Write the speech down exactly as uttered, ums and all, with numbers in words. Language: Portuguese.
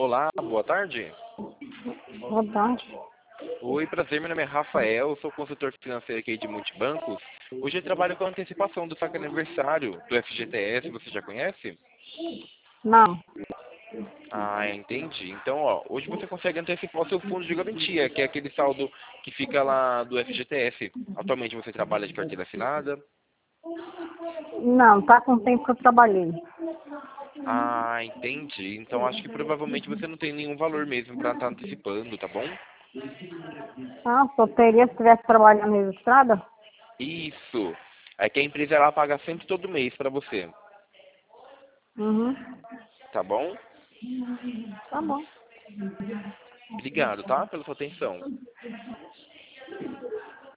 Olá, boa tarde. Boa tarde. Oi, prazer, meu nome é Rafael, sou consultor financeiro aqui de Multibancos. Hoje eu trabalho com a antecipação do saque aniversário do F G T S, você já conhece? Não. Ah, entendi. Então, ó, hoje você consegue antecipar o seu fundo de garantia, que é aquele saldo que fica lá do F G T S. Atualmente você trabalha de carteira assinada? Não, tá com o tempo que eu trabalhei. Ah, entendi. Então acho que provavelmente você não tem nenhum valor mesmo para estar antecipando, tá bom? Ah, só teria se estivesse trabalhando registrada? Isso. É que a empresa ela paga sempre todo mês para você, Uhum. tá bom? Tá bom. Obrigado, tá? Pela sua atenção.